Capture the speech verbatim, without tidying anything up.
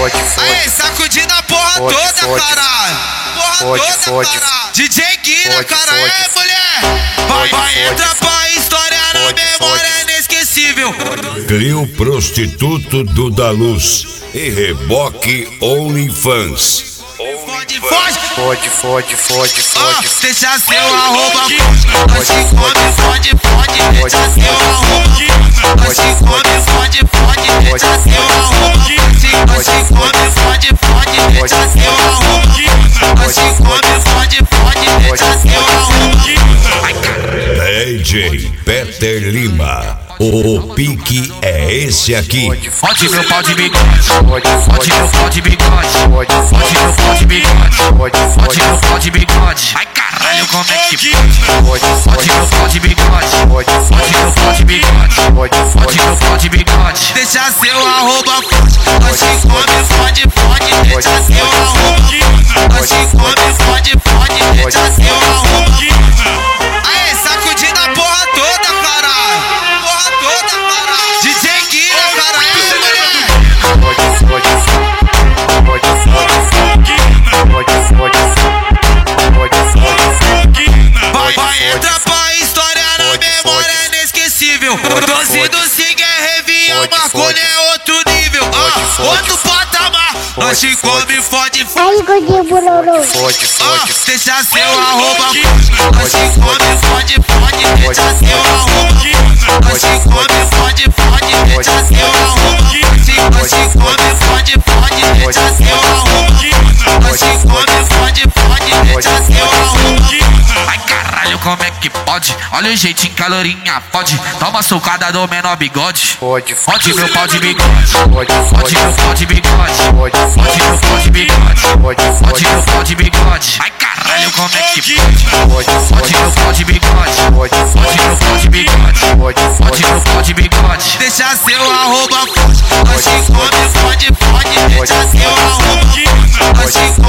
fode, fode. Aê, sacudindo a porra Fode, toda, fode. caralho. Porra Fode, toda, fode. caralho. D J Guina, Fode, cara, fode. é, mulher. Vai, Fode, vai, fode. entra pra história na Fode, memória fode. inesquecível. Trio Prostituto do da Luz e Reboque OnlyFans. Fode, fode. Fode, fode, fode, Ó, fode. deixa seu arroba. Nós te come, fode, fode. Deixa seu arroba. Nós te come, fode, fode. Deixa seu arroba. Nós te come, fode, fode. Deixa seu arroba. Nós te come, fode, fode. Deixa seu arroba. D J Peter Lima. O pique é esse aqui. Fode meu pau de bigode. Fode, Fode fode, meu pau de bigode. fode, Fode meu pau de bigode. fode, Fode fode, meu pau de bigode. Ai caralho, como é que pode? fode, Fode fode, meu pau de bigode. fode, Fode meu pau de bigode. fode, Fode fode, meu pau de bigode. Deixa seu arroba forte. Nós te come, fode, fode. Deixa seu arroba. Nós te come, fode, fode. Deixa seu arroba. Aê, sacudindo a porra toda, caralho. Porra toda, caralho. D J Guina, caralho, mulher. fode, fode, fode, fode, fode, fode, fode. Vai, vai, entra pra história na memória inesquecível. Doze do Sig é Revião, Fode, Marconi fode. é outro nível. Ah, fode, outro patamar. Nós te fode. come, fode, fode. Ai, gordinho bolorô. Fode, Ah, fode, deixa seu arroba. Nós te come, fode, fode. Deixa seu arroba. Nós te come, fode, fode. Deixa seu arroba. Nós te come, fode, fode. Deixa seu arroba. Nós te come, fode, fode. Deixa seu arroba. Ai caralho, como é que pode? Olha o jeitinho que a lourinha pode. Toma socada do menor bigode. fode, Fode meu pau de bigode. fode, Fode meu pau de bigode. fode, Fode meu pau de bigode. fode, Fode meu pau de bigode. Ai caralho, como é que pode? fode, Fode meu pau de bigode. fode, Fode meu pau de bigode. fode, Fode meu pau de bigode. Deixa seu arroba forte. Nós te come, fode, fode. Deixa seu arroba. Nós te come,